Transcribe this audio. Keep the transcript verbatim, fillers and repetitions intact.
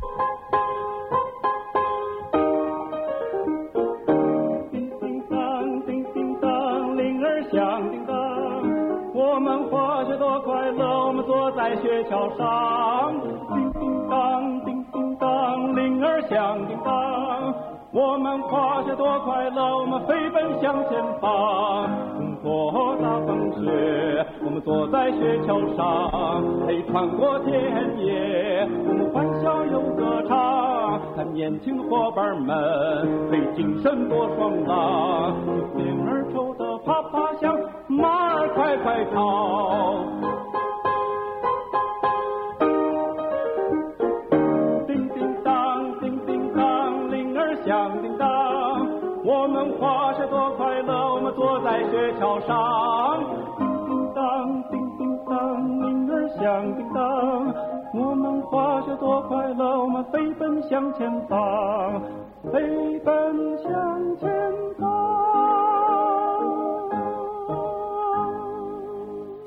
在雪橇上，叮叮当，叮叮当，铃儿响叮当。我们跨雪多快乐，我们飞奔向前方。工作大风雪，我们坐在雪橇上，可穿过田野，我们欢笑又歌唱。看年轻的伙伴们，最精神多爽朗。鞭儿抽得啪啪响，马儿快快跑。响叮当，我们滑雪多快乐，我们坐在雪橇上。叮叮当，叮叮当，铃儿响叮当，我们滑雪多快乐，我们飞奔向前方，飞奔向